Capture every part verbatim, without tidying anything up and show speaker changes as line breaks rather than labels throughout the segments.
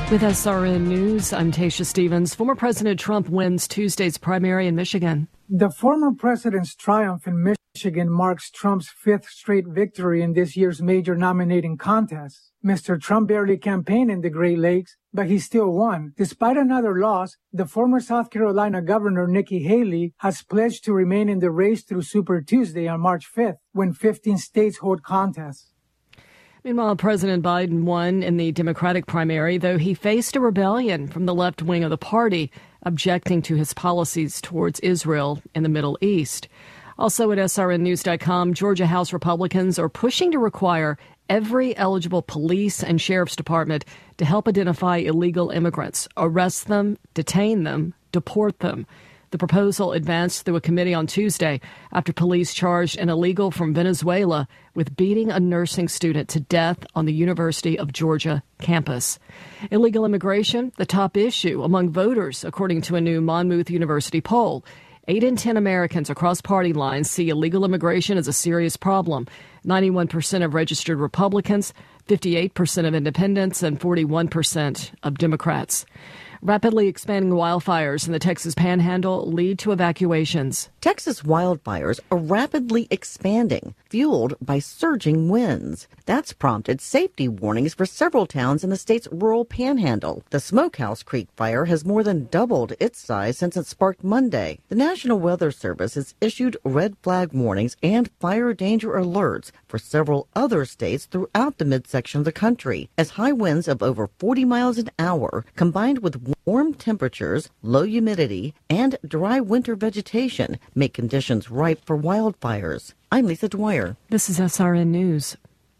With S R N News, I'm Tasha Stevens. Former President Trump wins Tuesday's primary in Michigan.
The former president's triumph in Michigan marks Trump's fifth straight victory in this year's major nominating contest. Mister Trump barely campaigned in the Great Lakes, but he still won. Despite another loss, the former South Carolina Governor Nikki Haley has pledged to remain in the race through Super Tuesday on March fifth, when fifteen states hold contests.
Meanwhile, President Biden won in the Democratic primary, though he faced a rebellion from the left wing of the party, objecting to his policies towards Israel and the Middle East. Also at S R N news dot com, Georgia House Republicans are pushing to require every eligible police and sheriff's department to help identify illegal immigrants, arrest them, detain them, deport them. The proposal advanced through a committee on Tuesday after police charged an illegal from Venezuela with beating a nursing student to death on the University of Georgia campus. Illegal immigration, the top issue among voters, according to a new Monmouth University poll. Eight in ten Americans across party lines see illegal immigration as a serious problem. ninety-one percent of registered Republicans, fifty-eight percent of independents, and forty-one percent of Democrats. Rapidly expanding wildfires in the Texas Panhandle lead to evacuations.
Texas wildfires are rapidly expanding, fueled by surging winds. That's prompted safety warnings for several towns in the state's rural Panhandle. The Smokehouse Creek fire has more than doubled its size since it sparked Monday. The National Weather Service has issued red flag warnings and fire danger alerts for several other states throughout the midsection of the country, as high winds of over forty miles an hour, combined with warm temperatures, low humidity, and dry winter vegetation make conditions ripe for wildfires. I'm Lisa Dwyer.
This is S R N News.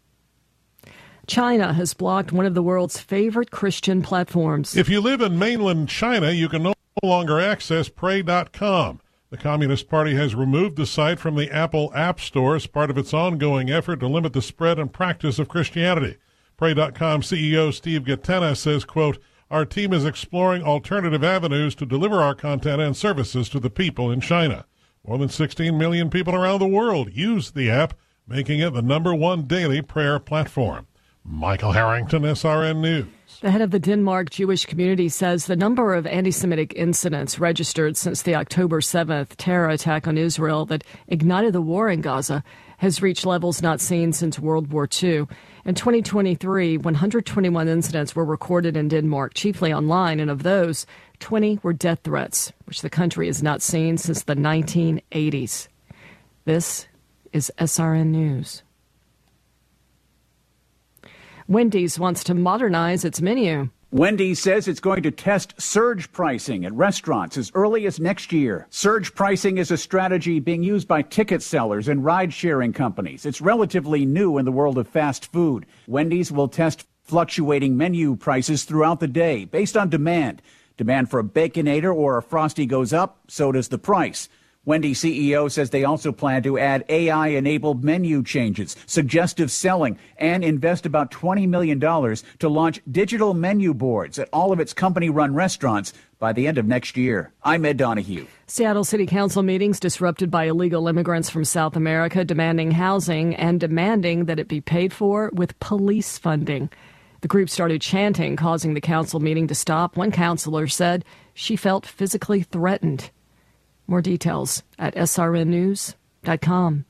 China has blocked one of the world's favorite Christian platforms.
If you live in mainland China, you can no longer access pray dot com. The Communist Party has removed the site from the Apple App Store as part of its ongoing effort to limit the spread and practice of Christianity. pray dot com C E O Steve Gatena says, quote, "Our team is exploring alternative avenues to deliver our content and services to the people in China." More than sixteen million people around the world use the app, making it the number one daily prayer platform. Michael Harrington, S R N News.
The head of the Denmark Jewish community says the number of anti-Semitic incidents registered since the October seventh terror attack on Israel that ignited the war in Gaza has reached levels not seen since World War Two. In twenty twenty-three, one hundred twenty-one incidents were recorded in Denmark, chiefly online, and of those, twenty were death threats, which the country has not seen since the nineteen eighties. This is S R N News. Wendy's wants to modernize its menu.
Wendy's says it's going to test surge pricing at restaurants as early as next year. Surge pricing is a strategy being used by ticket sellers and ride-sharing companies. It's relatively new in the world of fast food. Wendy's will test fluctuating menu prices throughout the day based on demand. Demand for a Baconator or a Frosty goes up, so does the price. Wendy's C E O says they also plan to add A I-enabled menu changes, suggestive selling, and invest about twenty million dollars to launch digital menu boards at all of its company-run restaurants by the end of next year. I'm Ed Donahue.
Seattle City Council meetings disrupted by illegal immigrants from South America demanding housing and demanding that it be paid for with police funding. The group started chanting, causing the council meeting to stop. One councilor said she felt physically threatened. More details at S R N news dot com.